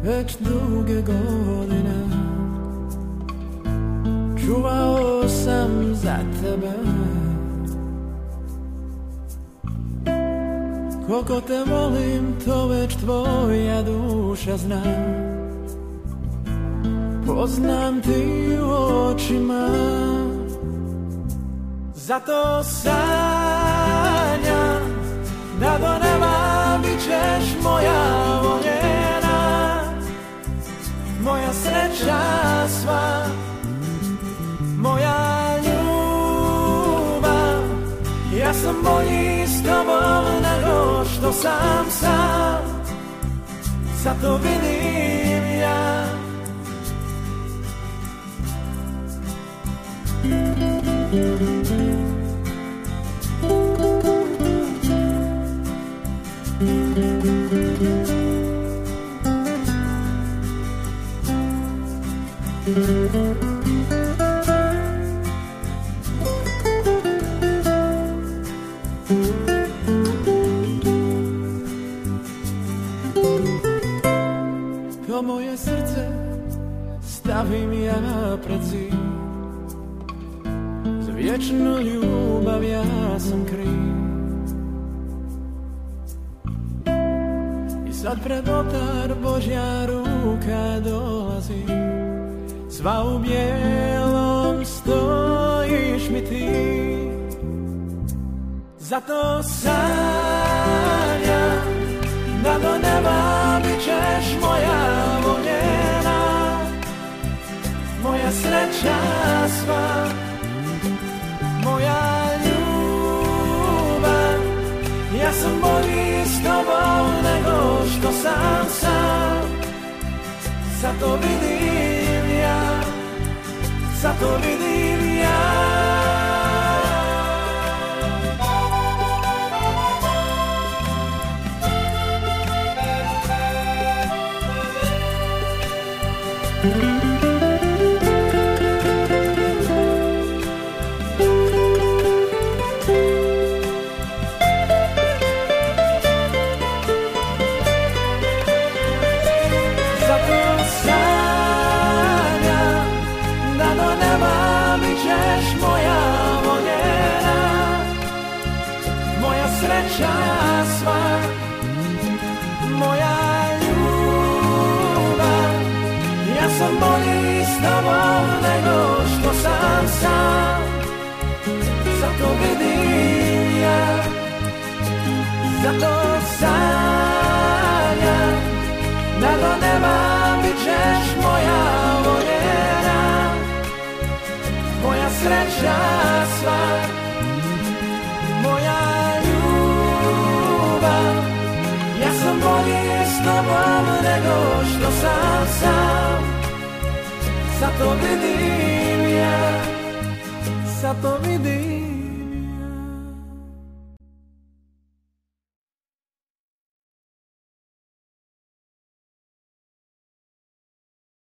već duge godine. Čuvao sam za tebe, koliko te volim, to već tvoja duša zna. Poznam ti u očima, zato sanjam da do neba bit ćeš moja voljena, moja sreća sva, moja ljubav. Ja sam bolji s tobom nego što sam sam, sad to vidim ja. To moje srce stavim ja pred zid, za vječnu ljubav ja sam kriv. I sad pred oltar Božja ruka dolazi, sva u bijelom stojiš mi ti. Zato sanjam da do neba bit ćeš moja voljena, moja sreća sva, moja ljubav. Ja sam bolji s tobom nego što sam sam, sad to vidim ja, sad to vidim ja. Sreća sva, moja ljubav. Ja sam bolji s tobom nego što sam sam, zato vidim ja, zato sanjam da do neba bit ćeš moja voljena, moja sreća sva, moja. Ja sam bolji s tobom nego što sam sam, sad to vidim ja, sad to vidim.